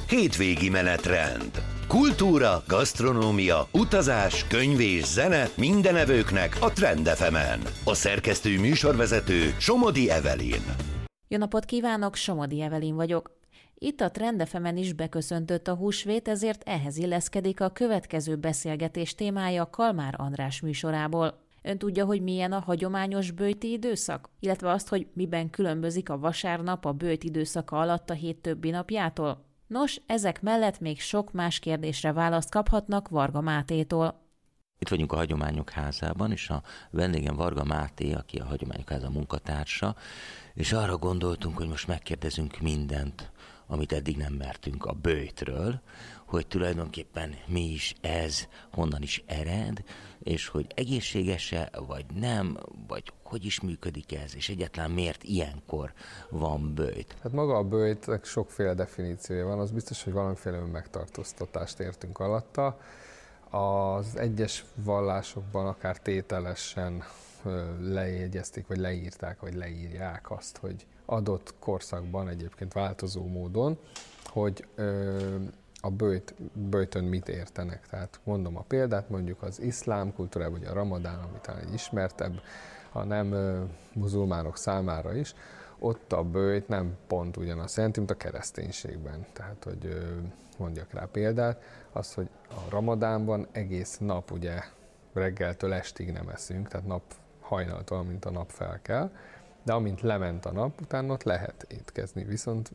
hétvégi menetrend. Kultúra, gasztronómia, utazás, könyv és zene minden evőknek a Trend FM-en. A szerkesztő műsorvezető Somodi Evelyn. Jó napot kívánok, Somodi Evelyn vagyok. Itt a Trend FM-en is beköszöntött a húsvét, ezért ehhez illeszkedik a következő beszélgetés témája Kalmár András műsorából. Ön tudja, hogy milyen a hagyományos böjti időszak? Illetve azt, hogy miben különbözik a vasárnap a böjt időszaka alatt a hét többi napjától? Nos, ezek mellett még sok más kérdésre választ kaphatnak Varga Mátétól. Itt vagyunk a Hagyományok Házában, és a vendégem Varga Máté, aki a Hagyományok Háza munkatársa, és arra gondoltunk, hogy most megkérdezünk mindent, amit eddig nem mertünk a böjtről, hogy tulajdonképpen mi is ez, honnan is ered, és hogy egészséges-e, vagy nem, vagy hogy is működik ez, és egyáltalán miért ilyenkor van böjt? Hát maga a böjtnek sokféle definíciója van, az biztos, hogy valamiféle megtartóztatást értünk alatta. Az egyes vallásokban akár tételesen lejegyezték, vagy leírták, vagy leírják azt, hogy adott korszakban egyébként változó módon, hogy a böjtön mit értenek. Tehát mondom a példát, mondjuk az iszlám kultúrában, vagy a ramadán, ami talán egy ismertebb, a nem muzulmánok számára is, ott a böjt nem pont ugyanazt jelenti, mint a kereszténységben. Tehát, hogy mondjak rá példát, az, hogy a ramadánban egész nap ugye reggeltől estig nem eszünk, tehát nap hajnaltól, mint a nap felkel, de amint lement a nap, utána ott lehet étkezni. Viszont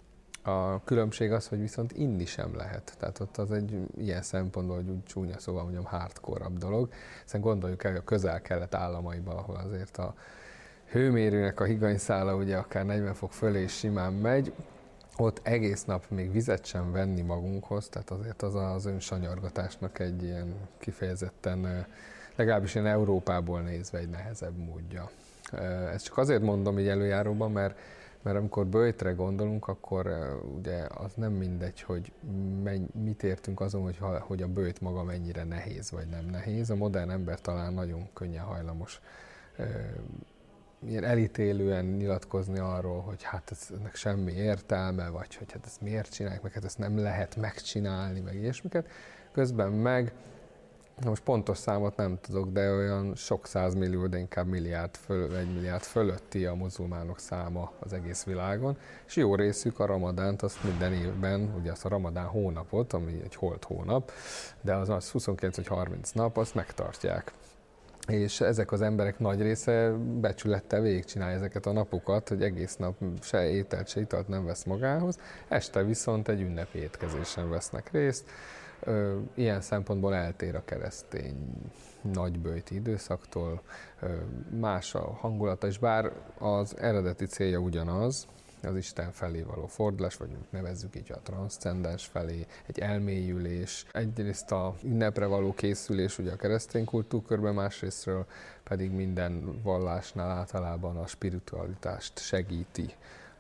a különbség az, hogy viszont inni sem lehet. Tehát ott az egy ilyen szempontból, hogy úgy csúnya szóval mondjam, hardcore-abb dolog. Hiszen gondoljuk el, hogy a közel-kelet államaiban, ahol azért a hőmérőnek a higanyszála ugye akár 40 fok fölé is simán megy, ott egész nap még vizet sem venni magunkhoz, tehát azért az önsanyargatásnak egy ilyen kifejezetten, legalábbis én Európából nézve egy nehezebb módja. Ezt csak azért mondom így előjáróban, mert amikor böjtre gondolunk, akkor ugye az nem mindegy, hogy mit értünk azon, hogy a böjt maga mennyire nehéz vagy nem nehéz. A modern ember talán nagyon könnyen hajlamos ilyen elítélően nyilatkozni arról, hogy hát ennek semmi értelme, vagy hogy hát ezt miért csinálják, meg hát ezt nem lehet megcsinálni, meg ilyesmiket. Közben meg, most pontos számot nem tudok, de olyan sok százmillió, de inkább egy milliárd fölötti a muzulmánok száma az egész világon, és jó részük a ramadánt, azt minden évben, ugye azt a ramadán hónapot, ami egy holt hónap, de az 29 vagy 30 nap, azt megtartják. És ezek az emberek nagy része becsülettel végigcsinálja ezeket a napokat, hogy egész nap se ételt, se italt nem vesz magához, este viszont egy ünnepi étkezésen vesznek részt. Ilyen szempontból eltér a keresztény nagyböjti időszaktól, más a hangulata, és bár az eredeti célja ugyanaz, az Isten felé való fordulás, vagy nevezzük így a transzcendens felé, egy elmélyülés, egyrészt a ünnepre való készülés ugye a keresztény kultúrkörben, másrésztről pedig minden vallásnál általában a spiritualitást segíti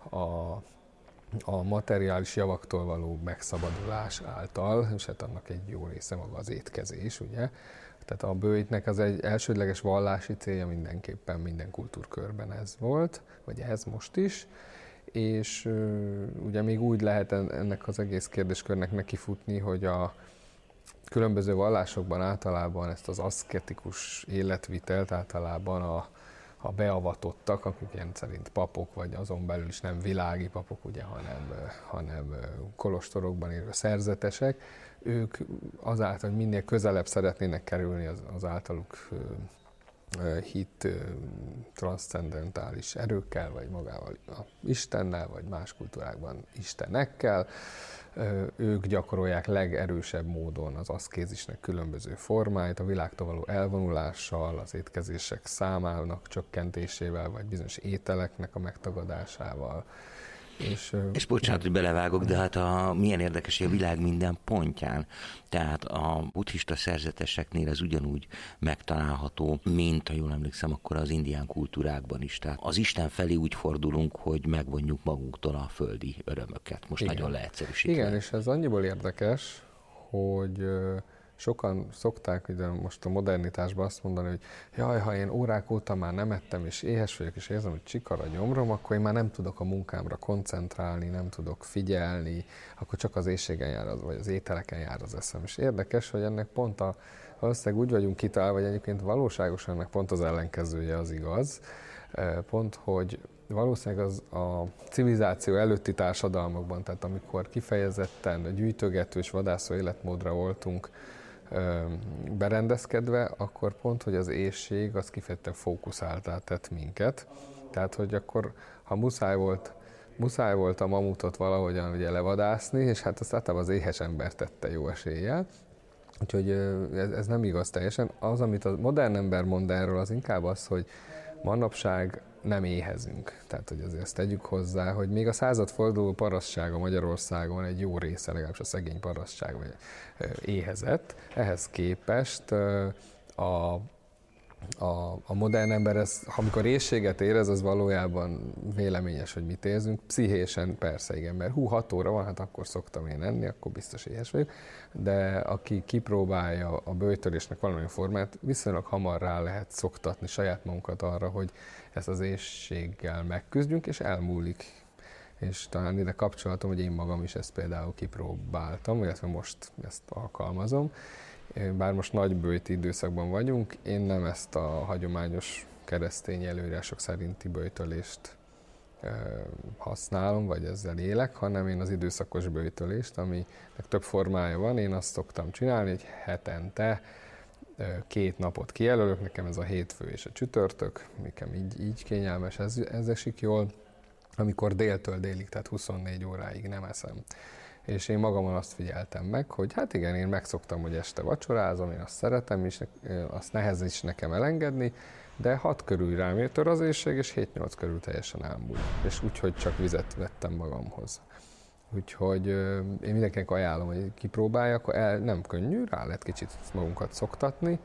a materiális javaktól való megszabadulás által, és hát annak egy jó része maga az étkezés, ugye. Tehát a böjtnek az egy elsődleges vallási célja mindenképpen minden kultúrkörben ez volt, vagy ez most is, és ugye még úgy lehet ennek az egész kérdéskörnek nekifutni, hogy a különböző vallásokban általában ezt az aszketikus életvitelt általában a beavatottak, akik ilyen szerint papok, vagy azon belül is nem világi papok, ugye, hanem kolostorokban élő szerzetesek, ők azáltal, hogy minél közelebb szeretnének kerülni az általuk hit transzcendentális erőkkel, vagy magával a Istennel, vagy más kultúrákban istenekkel, ők gyakorolják legerősebb módon az aszkézisnek különböző formáit, a világtól való elvonulással, az étkezések számának csökkentésével, vagy bizonyos ételeknek a megtagadásával. És bocsánat, hogy belevágok, de hát milyen érdekes, hogy a világ minden pontján. Tehát a buddhista szerzeteseknél ez ugyanúgy megtalálható, mint, ha jól emlékszem, akkor az indián kultúrákban is. Tehát az Isten felé úgy fordulunk, hogy megvonjuk magunktól a földi örömöket. Most igen. Nagyon leegyszerűsítve. Igen, és ez annyiból érdekes, hogy Sokan szokták ugye most a modernitásban azt mondani, hogy jaj, ha én órák óta már nem ettem, és éhes vagyok, és érzem, hogy csikar a gyomrom, akkor én már nem tudok a munkámra koncentrálni, nem tudok figyelni, akkor csak az éhségen jár, vagy az ételeken jár az eszem. És érdekes, hogy ennek pont valószínűleg úgy vagyunk kitalálva, vagy egyébként valóságosan ennek pont az ellenkezője az igaz, pont, hogy valószínűleg az a civilizáció előtti társadalmakban, tehát amikor kifejezetten gyűjtögető és vadászó életmódra voltunk berendezkedve, akkor pont, hogy az éhség az kifejezetten fókuszáltá tett minket. Tehát, hogy akkor, ha muszáj volt a mamutot valahogyan ugye levadászni, és hát azt általában az éhes ember tette jó eséllyel. Úgyhogy ez nem igaz teljesen. Az, amit a modern ember mond erről, az inkább az, hogy manapság nem éhezünk. Tehát, hogy azért ezt tegyük hozzá, hogy még a századforduló parasztsága Magyarországon egy jó része, legalábbis a szegény parasztság éhezett. Ehhez képest a modern ember, amikor éhséget érez, az valójában véleményes, hogy mit érzünk. Pszichésen persze igen, mert 6 óra van, hát akkor szoktam én enni, akkor biztos éhes vagyok. De aki kipróbálja a böjtölésnek valamilyen formát, viszonylag hamar rá lehet szoktatni saját magunkat arra, hogy ezt az éhséggel megküzdjünk, és elmúlik. És talán ide kapcsolatom, hogy én magam is ezt például kipróbáltam, illetve most ezt alkalmazom. Bár most nagy böjti időszakban vagyunk, én nem ezt a hagyományos keresztény előírások szerinti böjtölést használom, vagy ezzel élek, hanem én az időszakos böjtölést, aminek több formája van, én azt szoktam csinálni, hogy hetente 2 napot kijelölök, nekem ez a hétfő és a csütörtök, nekem így kényelmes, ez esik jól, amikor déltől délig, tehát 24 óráig nem eszem. És én magamon azt figyeltem meg, hogy hát igen, én megszoktam, hogy este vacsorázom, én azt szeretem, és azt nehéz is nekem elengedni, de 6 körül rám tör az éhség, és 7-8 körül teljesen elmúlt. És úgyhogy csak vizet vettem magamhoz. Úgyhogy én mindenkinek ajánlom, hogy kipróbálják, nem könnyű, rá lehet kicsit magunkat szoktatni,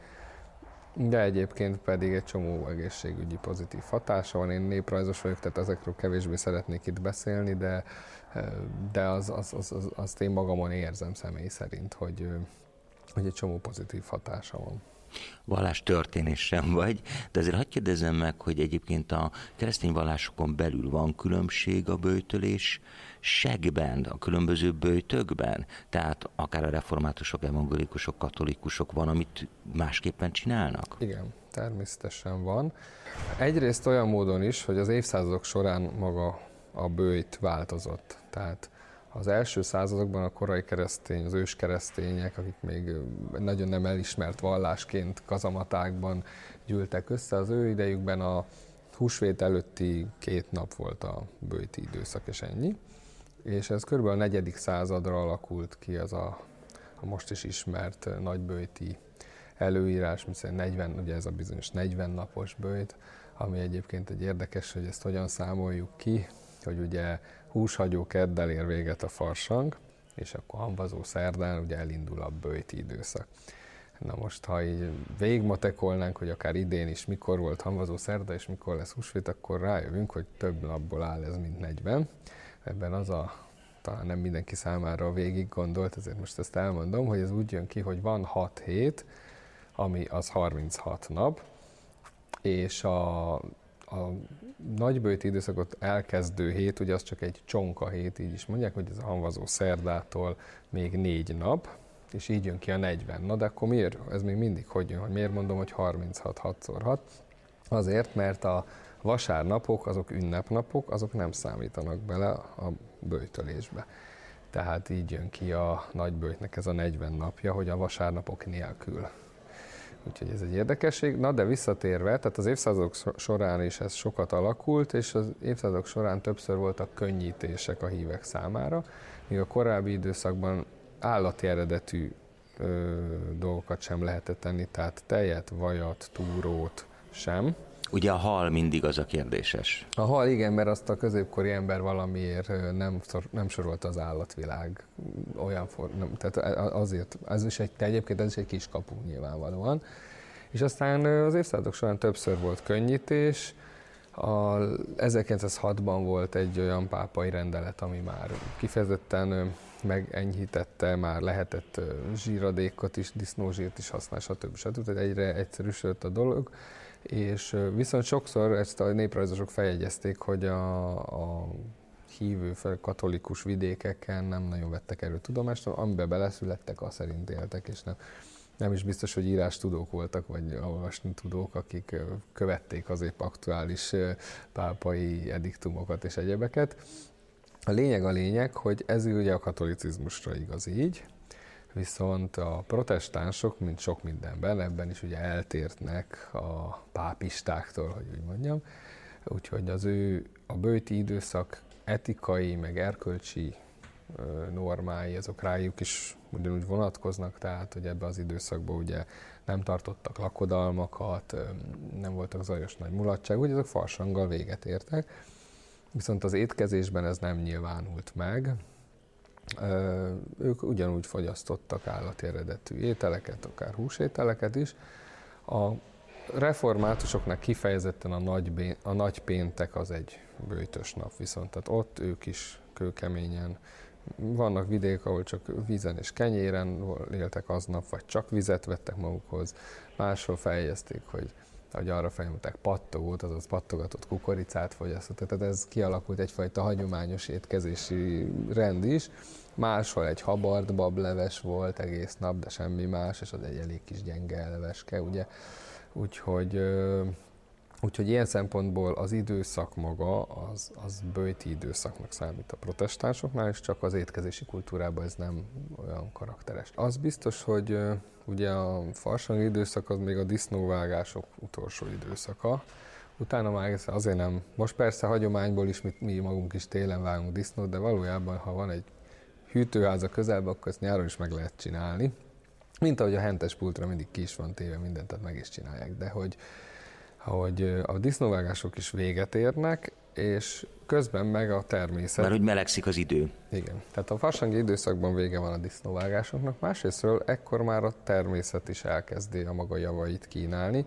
de egyébként pedig egy csomó egészségügyi pozitív hatása van. Én néprajzos vagyok, tehát ezekről kevésbé szeretnék itt beszélni, de azt én magamon érzem személy szerint, hogy egy csomó pozitív hatása van. Vallástörténés sem vagy, de azért hadd kérdezzem meg, hogy egyébként a keresztény vallásokon belül van különbség a böjtölés segben, a különböző böjtökben? Tehát akár a reformátusok, evangélikusok, katolikusok van, amit másképpen csinálnak? Igen, természetesen van. Egyrészt olyan módon is, hogy az évszázadok során maga a böjt változott. Tehát az első századokban a korai keresztény, az őskeresztények, akik még nagyon nem elismert vallásként kazamatákban gyűltek össze, az ő idejükben a húsvét előtti 2 nap volt a böjti időszak, és ennyi. És ez kb. A 4. századra alakult ki az a most is ismert nagyböjti előírás, mint 40, ugye ez a bizonyos 40 napos böjt, ami egyébként egy érdekes, hogy ezt hogyan számoljuk ki, hogy ugye húshagyó keddel ér véget a farsang, és akkor hamvazó szerdán ugye elindul a böjti időszak. Na most, ha így végigmatekolnánk, hogy akár idén is mikor volt hamvazó szerda, és mikor lesz húsvét, akkor rájövünk, hogy több napból áll ez, mint 40. Ebben talán nem mindenki számára végig gondolt, ezért most ezt elmondom, hogy ez úgy jön ki, hogy van 6 hét, ami az 36 nap, és a nagyböjti időszakot elkezdő hét, ugye az csak egy csonka hét, így is mondják, hogy ez a hamvazó szerdától még 4 nap, és így jön ki a 40. Na de akkor miért? Ez még mindig hogy jön? Hogy miért mondom, hogy 36, 6x6? Azért, mert a vasárnapok, azok ünnepnapok, azok nem számítanak bele a böjtölésbe. Tehát így jön ki a nagyböjtnek ez a 40 napja, hogy a vasárnapok nélkül. Úgyhogy ez egy érdekesség. Na, de visszatérve, tehát az évszázadok során is ez sokat alakult, és az évszázadok során többször voltak könnyítések a hívek számára, míg a korábbi időszakban állati eredetű dolgokat sem lehetett tenni, tehát tejet, vajat, túrót sem. Ugye a hal mindig az a kérdéses. A hal igen, mert azt a középkori ember valamiért nem sorolta az állatvilág olyan tehát azért, egyébként ez is egy kiskapu nyilvánvalóan. És aztán az évszázadok során többször volt könnyítés. 1906-ban volt egy olyan pápai rendelet, ami már kifejezetten megenyhítette, már lehetett zsíradékot is, disznózsírt is használni, stb. Tehát egyre egyszerűsödött a dolog, és viszont sokszor ezt a néprajzosok feljegyezték, hogy a hívő katolikus vidékeken nem nagyon vettek erről tudomást, amiben beleszülettek, azt szerint éltek, és nem is biztos, hogy írástudók voltak, vagy olvasni tudók, akik követték az épp aktuális pápai ediktumokat és egyebeket. A lényeg, hogy ez ugye a katolicizmusra igaz így, viszont a protestánsok, mint sok mindenben, ebben is ugye eltérnek a pápistáktól, hogy úgy mondjam. Úgyhogy a böjti időszak etikai, meg erkölcsi normái, azok rájuk is ugyanúgy vonatkoznak, tehát hogy ebben az időszakban ugye nem tartottak lakodalmakat, nem voltak zajos nagy mulatság, ugye azok farsanggal véget értek. Viszont az étkezésben ez nem nyilvánult meg. Ők ugyanúgy fogyasztottak állati eredetű ételeket, akár húsételeket is. A reformátusoknak kifejezetten a nagy péntek az egy böjtös nap viszont, tehát ott ők is kőkeményen. Vannak vidékek, ahol csak vízen és kenyéren éltek aznap, vagy csak vizet vettek magukhoz. Máshol feljegyezték, hogy arra felnyomták pattogót, azaz pattogatott kukoricát fogyasztott. Tehát ez kialakult egyfajta hagyományos étkezési rend is. Máshol egy habart bableves volt egész nap, de semmi más, és az egy elég kis gyenge leveske, ugye. Úgyhogy ilyen szempontból az időszak maga, az böjti időszaknak számít a protestánsoknál, és csak az étkezési kultúrában ez nem olyan karakteres. Az biztos, hogy ugye a farsangi időszak az még a disznóvágások utolsó időszaka. Utána már azért nem. Most persze hagyományból is mi magunk is télen vágunk disznót, de valójában, ha van egy hűtőház a közelben, akkor ezt nyáron is meg lehet csinálni. Mint ahogy a hentes pultra mindig ki is van téve mindent, tehát meg is csinálják. De hogy a disznóvágások is véget érnek, és közben meg a természet... Mert hogy melegszik az idő. Igen. Tehát a farsangi időszakban vége van a disznóvágásoknak, másrésztről ekkor már a természet is elkezdi a maga javait kínálni.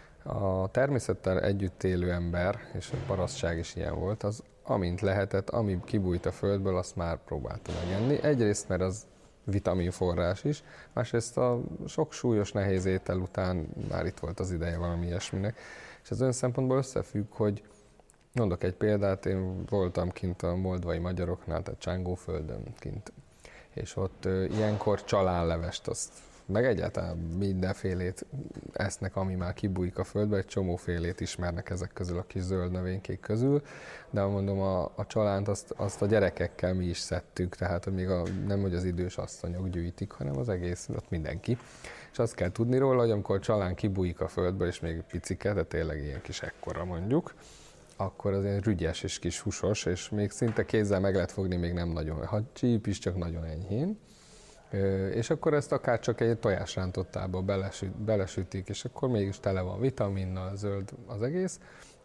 A természettel együtt élő ember, és a parasztság is ilyen volt, az amint lehetett, ami kibújt a földből, azt már próbálta megenni. Egyrészt, mert az vitaminforrás is, másrészt a sok súlyos nehéz étel után már itt volt az ideje valami ilyesminek. És ez olyan szempontból összefügg, hogy mondok egy példát, én voltam kint a moldvai magyaroknál, tehát Csángóföldön kint, és ott ilyenkor csalánlevest, azt meg egyáltalán mindenfélét esznek, ami már kibújik a földbe, egy csomófélét ismernek ezek közül a kis zöld növénykék közül, de mondom, a csalánt azt a gyerekekkel mi is szedtük, tehát hogy még nem hogy az idős asszonyok gyűjtik, hanem az egész, ott mindenki. És azt kell tudni róla, hogy amikor a csalán kibújik a földbe, és még picike, de tényleg ilyen kis ekkora mondjuk, akkor az ilyen rügyes és kis húsos, és még szinte kézzel meg lehet fogni, még nem nagyon, ha csíp is, csak nagyon enyhén. És akkor ezt akár csak egy tojásrántottába belesütik, és akkor mégis tele van vitaminnal, zöld az egész,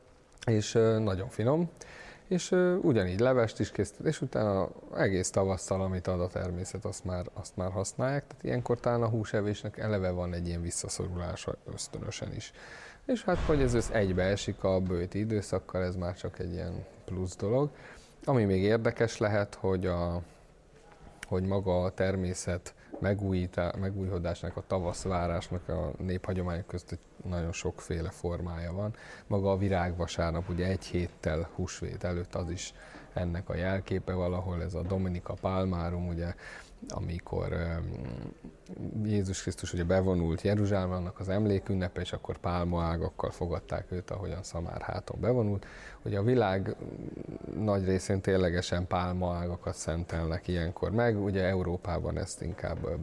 és nagyon finom. És ugyanígy levest is készített, és utána egész tavasszal, amit ad a természet, azt már használják. Tehát ilyenkor talán a húsevésnek eleve van egy ilyen visszaszorulása ösztönösen is. És hát, hogy ez egybeesik a böjti időszakkal, ez már csak egy ilyen plusz dolog. Ami még érdekes lehet, hogy maga a természet megújhodásnak, a tavaszvárásnak a néphagyományok között nagyon sokféle formája van. Maga a virágvasárnap, ugye egy héttel húsvét előtt az is ennek a jelképe valahol, ez a Dominica Palmarum, ugye, amikor Jézus Krisztus ugye bevonult Jeruzsálembe, annak az emlékünnepe, és akkor pálmaágakkal fogadták őt, ahogyan szamárháton bevonult. Ugye a világ nagy részén ténylegesen pálmaágakat szentelnek ilyenkor meg, ugye Európában ezt inkább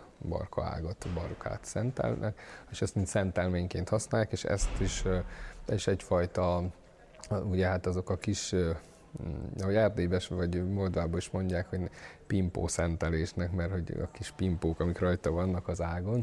barkát szentelnek, és ezt mint szentelményként használják, és ezt is egyfajta, ugye hát azok a kis, ahogy Erdélyben vagy Moldvában is mondják, hogy pimpó szentelésnek, mert hogy a kis pimpók, amik rajta vannak az ágon,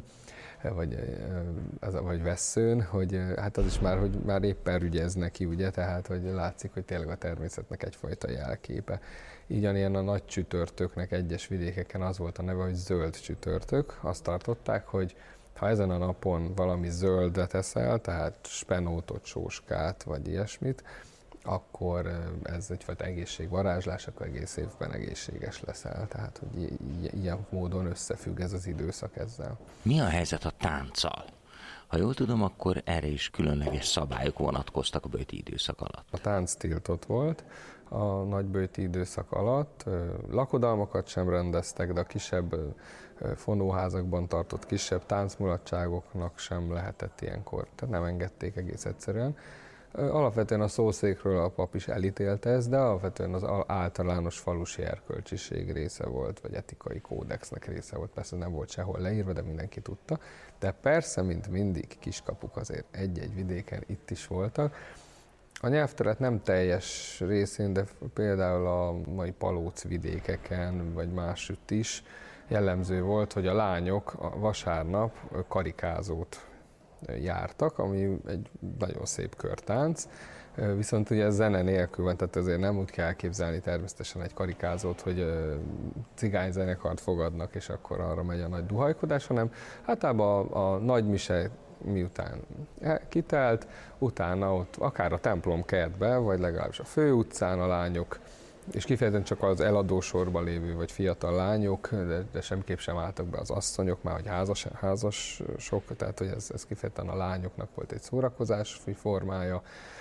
vagy vesszőn, hogy hát az is már, hogy már éppen rügyeznek ki, ugye, tehát hogy látszik, hogy tényleg a természetnek egyfajta jelképe. Ilyen a nagy csütörtöknek egyes vidékeken az volt a neve, hogy zöld csütörtök. Azt tartották, hogy ha ezen a napon valami zöldet eszel, tehát spenótot, sóskát, vagy ilyesmit, akkor ez egyfajta egészségvarázslás, akkor egész évben egészséges leszel. Tehát, hogy ilyen módon összefügg ez az időszak ezzel. Mi a helyzet a tánccal? Ha jól tudom, akkor erre is különleges szabályok vonatkoztak a böjti időszak alatt. A tánc tiltott volt a nagyböjti időszak alatt. Lakodalmakat sem rendeztek, de a kisebb fonóházakban tartott kisebb táncmulatságoknak sem lehetett ilyenkor. Tehát nem engedték egész egyszerűen. Alapvetően a szószékről a pap is elítélte ezt, de alapvetően az általános falusi erkölcsiség része volt, vagy etikai kódexnek része volt. Persze nem volt sehol leírva, de mindenki tudta. De persze, mint mindig, kiskapuk azért egy-egy vidéken itt is voltak. A nyelvterület nem teljes részén, de például a mai Palóc vidékeken, vagy másütt is jellemző volt, hogy a lányok a vasárnap karikázót jártak, ami egy nagyon szép körtánc, viszont ugye zene nélkül van, tehát azért nem úgy kell elképzelni természetesen egy karikázót, hogy cigányzenekart fogadnak, és akkor arra megy a nagy duhajkodás, hanem általában a nagy mise miután kitelt, utána ott akár a templom kertbe, vagy legalábbis a főutcán a lányok, és kifejezetten csak az eladósorban lévő vagy fiatal lányok, de semmiképp sem álltak be az asszonyok, már hogy házasok, tehát hogy ez kifejezetten a lányoknak volt egy szórakozás formája,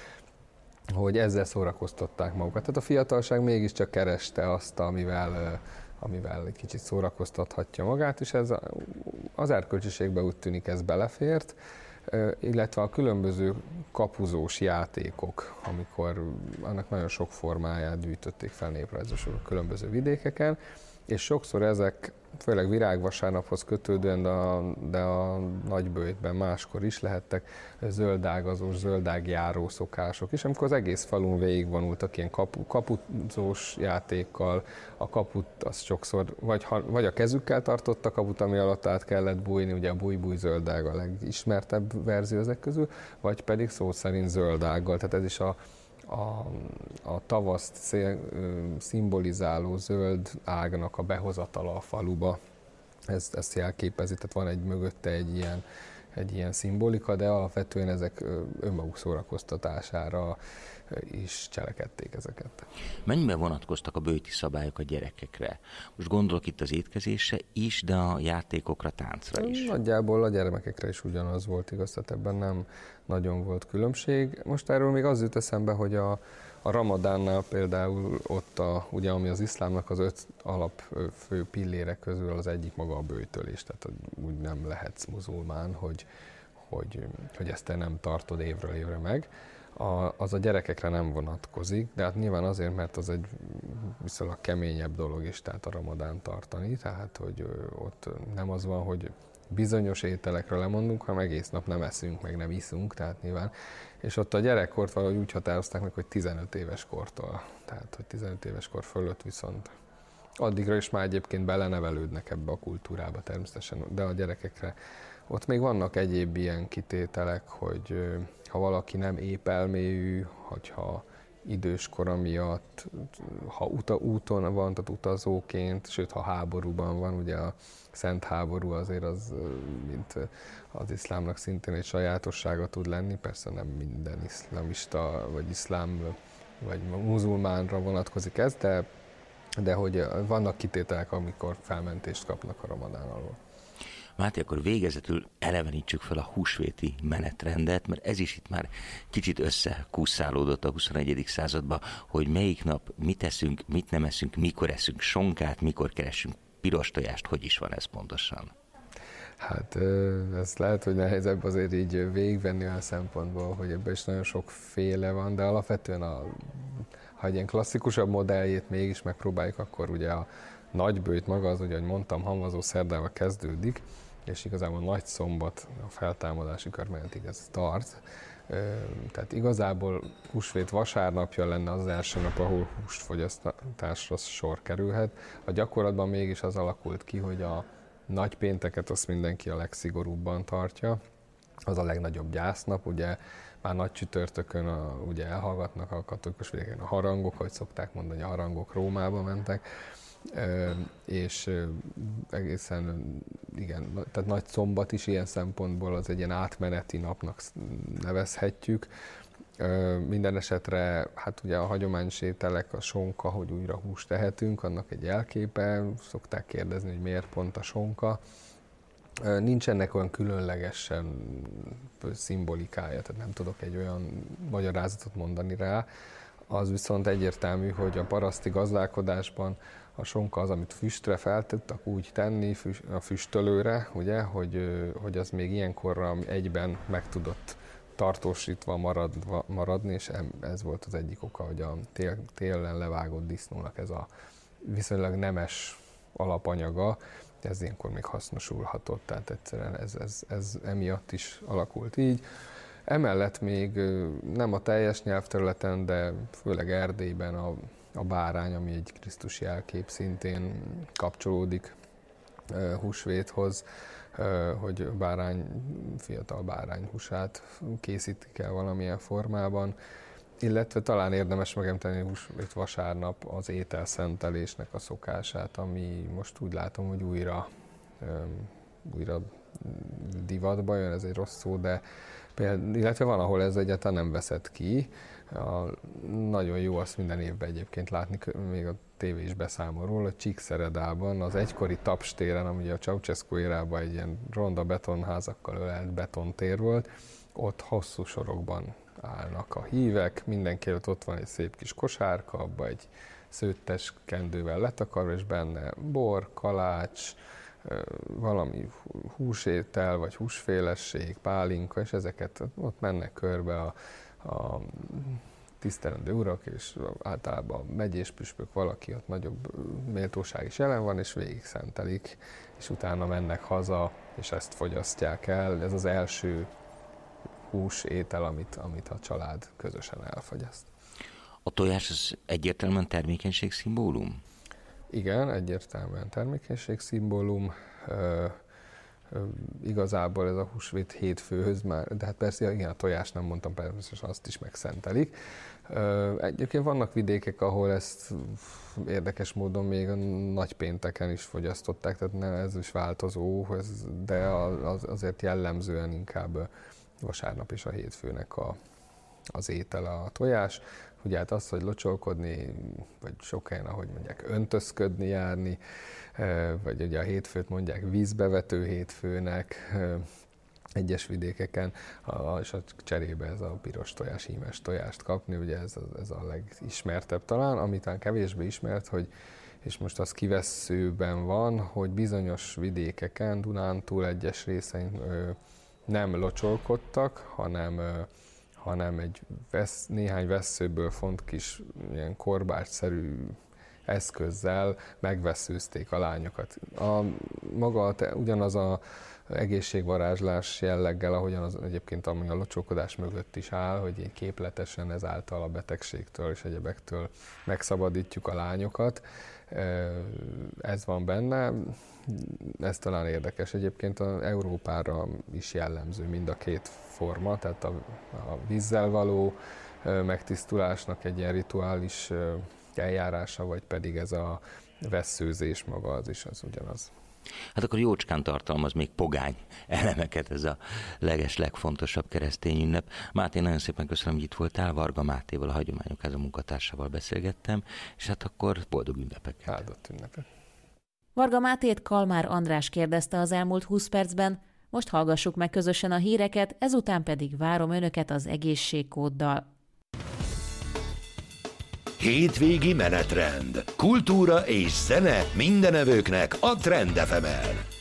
hogy ezzel szórakoztatták magukat. Tehát a fiatalság mégiscsak kereste azt, amivel egy kicsit szórakoztathatja magát, és ez az erkölcsiségbe úgy tűnik ez belefért, illetve a különböző kapuzós játékok, amikor annak nagyon sok formáját gyűjtötték fel néprajzosok a különböző vidékeken, és sokszor ezek, főleg virágvasárnaphoz kötődően, de a nagyböjtben máskor is lehettek zöldágazós, zöldágjáró szokások is, amikor az egész falun végigvonultak ilyen kapuzós játékkal, a kaput az sokszor vagy a kezükkel tartott a kaput, ami alatt át kellett bújni, ugye a búj-búj zöldág a legismertebb verzió ezek közül, vagy pedig szó szerint zöldággal, tehát ez is a tavaszt szimbolizáló zöld ágnak a behozatala a faluba, ezt jelképezi, tehát van mögötte egy ilyen szimbolika, de alapvetően ezek önmaguk szórakoztatására is cselekedték ezeket. Mennyiben vonatkoztak a böjti szabályok a gyerekekre? Most gondolok itt az étkezésre is, de a játékokra, táncra is. Nagyjából a gyermekekre is ugyanaz volt igaz, tehát ebben nem nagyon volt különbség. Most erről még az jut eszembe, hogy a Ramadánnál például ott, ugye, ami az iszlámnak az 5 alapfő pillére közül az egyik maga a böjtölés, tehát úgy nem lehetsz muzulmán, hogy ezt te nem tartod évről évre meg. Az a gyerekekre nem vonatkozik, de hát nyilván azért, mert az egy viszonylag keményebb dolog is, tehát a Ramadán tartani, tehát hogy ott nem az van, hogy bizonyos ételekről lemondunk, hanem egész nap nem eszünk, meg nem iszunk, tehát nyilván. És ott a gyerekkort valahogy úgy határozták meg, hogy 15 éves kortól, tehát hogy 15 éves kor fölött viszont addigra is már egyébként belenevelődnek ebbe a kultúrába természetesen, de a gyerekekre ott még vannak egyéb ilyen kitételek, hogy ha valaki nem épelmélyű, hogyha időskora miatt, ha úton van, tehát utazóként, sőt, ha háborúban van, ugye a szent háború azért az, mint az iszlámnak szintén egy sajátossága tud lenni, persze nem minden iszlamista, vagy iszlám, vagy muzulmánra vonatkozik ez, de hogy vannak kitételek, amikor felmentést kapnak a Ramadán alól. Máté, akkor végezetül elevenítsük fel a húsvéti menetrendet, mert ez is itt már kicsit összekusszálódott a 21. században, hogy melyik nap mit eszünk, mit nem eszünk, mikor eszünk sonkát, mikor keresünk piros tojást, hogy is van ez pontosan? Hát ez lehet, hogy nehezebb azért így végigvenni olyan szempontból, hogy ebben is nagyon sokféle van, de alapvetően ha egy ilyen klasszikusabb modelljét mégis megpróbáljuk, akkor ugye a nagyböjt maga az, ugye, ahogy mondtam, hamvazó szerdával kezdődik, és igazából nagy szombat a feltámadási körmenetig ez tart. Tehát igazából húsvét vasárnapja lenne az első nap, ahol húsfogyasztásra sor kerülhet. A gyakorlatban mégis az alakult ki, hogy a nagypénteket azt mindenki a legszigorúbban tartja. Az a legnagyobb gyásznap, ugye már nagy csütörtökön ugye elhallgatnak a katolikus vidéken a harangok, ahogy szokták mondani, a harangok Rómába mentek. És egészen, igen, tehát nagy szombat is ilyen szempontból az egy ilyen átmeneti napnak nevezhetjük, Minden esetre, hát ugye a hagyományos ételek, a sonka, hogy újra húst tehetünk, annak egy jelképe, szokták kérdezni, hogy miért pont a sonka. Nincs ennek olyan különlegesen szimbolikája, tehát nem tudok egy olyan magyarázatot mondani rá. Az viszont egyértelmű, hogy a paraszti gazdálkodásban a sonka az, amit füstre fel tudtak úgy tenni, a füstölőre, ugye, hogy az még ilyenkorra egyben meg tudott tartósítva maradni, és ez volt az egyik oka, hogy a télen levágott disznónak ez a viszonylag nemes alapanyaga, ez ilyenkor még hasznosulhatott, tehát egyszerűen ez emiatt is alakult így. Emellett még nem a teljes nyelvterületen, de főleg Erdélyben a bárány, ami egy Krisztus jelkép, szintén kapcsolódik húsvéthoz, hogy fiatal bárány húsát készítik el valamilyen formában, illetve talán érdemes megemlíteni húsvét vasárnap az ételszentelésnek a szokását, ami most úgy látom, hogy újra divatba jön, ez egy rossz szó, de illetve van, ahol ez egyáltalán nem veszett ki. Nagyon jó azt minden évben egyébként látni, még a tévé is beszámol róla, hogy Csíkszeredában, az egykori Tapstéren, ami a Ceausescu érában egy ilyen ronda betonházakkal ölelt betontér volt, ott hosszú sorokban állnak a hívek, mindenki előtt ott van egy szép kis kosárka, abba egy szőttes kendővel letakarva, és benne bor, kalács, valami húsétel, vagy húsfélesség, pálinka, és ezeket ott mennek körbe a tisztelendő urak, és általában a megyés püspök, valaki ott nagyobb méltóság is jelen van, és végig szentelik, és utána mennek haza, és ezt fogyasztják el. Ez az első húsétel, amit a család közösen elfogyaszt. A tojás az egyértelműen termékenység-szimbólum? Igen, egyértelműen termékenység-szimbólum. Igazából ez a húsvét hétfőhöz már, de hát persze, igen, a tojást nem mondtam, persze azt is megszentelik. Egyébként vannak vidékek, ahol ezt érdekes módon még a nagypénteken is fogyasztották, tehát ez is változó, de azért jellemzően inkább vasárnap és a hétfőnek az étele a tojás. Ugye hát az, hogy locsolkodni, vagy sok helyen, ahogy mondják, öntözködni járni, vagy ugye a hétfőt mondják vízbevető hétfőnek egyes vidékeken, és a cserébe ez a piros tojás, hímes tojást kapni, ugye ez a legismertebb talán, amit talán kevésbé ismert, hogy és most az kivesszőben van, hogy bizonyos vidékeken, Dunántúl egyes részein nem locsolkodtak, hanem néhány vesszőből font kis ilyen korbácsszerű eszközzel megvesszőzték a lányokat. Ugyanaz az egészségvarázslás jelleggel, ahogyan az egyébként ami a locsolkodás mögött is áll, hogy így képletesen ezáltal a betegségtől és egyebektől megszabadítjuk a lányokat. Ez van benne. Ez talán érdekes. Egyébként az Európára is jellemző mind a két forma, tehát a vízzel való megtisztulásnak egy ilyen rituális eljárása, vagy pedig ez a vesszőzés maga, az ugyanaz. Hát akkor jócskán tartalmaz még pogány elemeket ez a legfontosabb keresztény ünnep. Máté, nagyon szépen köszönöm, hogy itt voltál. Varga Mátéval, a Hagyományok Háza munkatársával beszélgettem, és hát akkor boldog ünnepeket. Áldott ünnepet. Varga Mátét Kalmár András kérdezte az elmúlt 20 percben, most hallgassuk meg közösen a híreket, ezután pedig várom önöket az egészségkóddal. Hétvégi menetrend. Kultúra és zene mindenevőknek a Trend FM-en.